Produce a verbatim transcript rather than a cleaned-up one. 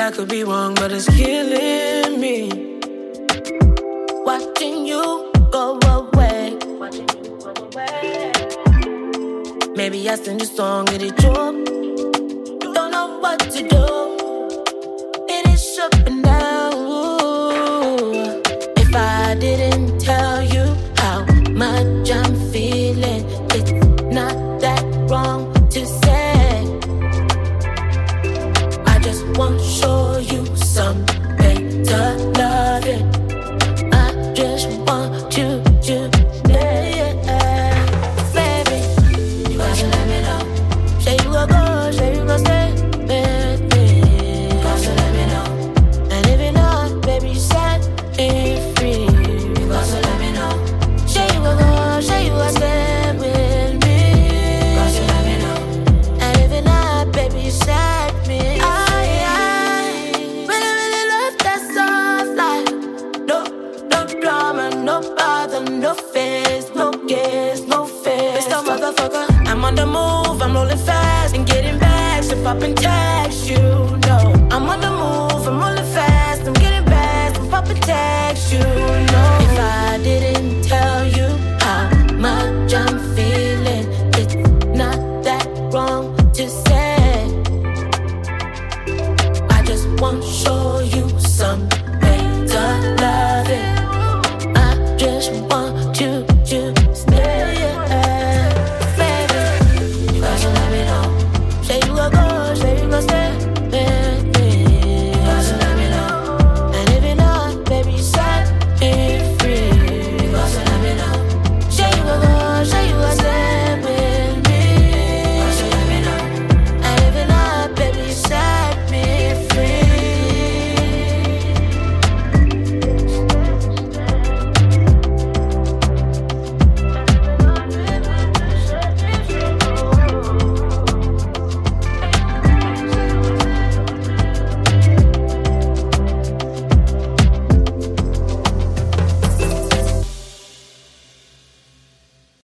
I could be wrong, but it's killing me. Watching you go away. Watching you go away. Maybe I sing this song and it drunk. Don't know what to do. It is up and down. If I didn't tell you how much I'm feeling, it's not that wrong to say. I just want to show you some better loving. I just want you to stay, baby. You gotta let me know. Say you gon' go, say you gon' stay with me. You gotta let me know. And if you're not, baby, set me free. You gotta let me know. Say you gon' go, say you gon' stay with me. You gotta let me know. And if you're not, baby, set me free. I, I really, really love that soft life. No, no drama, no bother, no fears, no cares, no fears. Mister Motherfucker, I'm on the move, I'm rolling fast and getting back, so poppin' tags.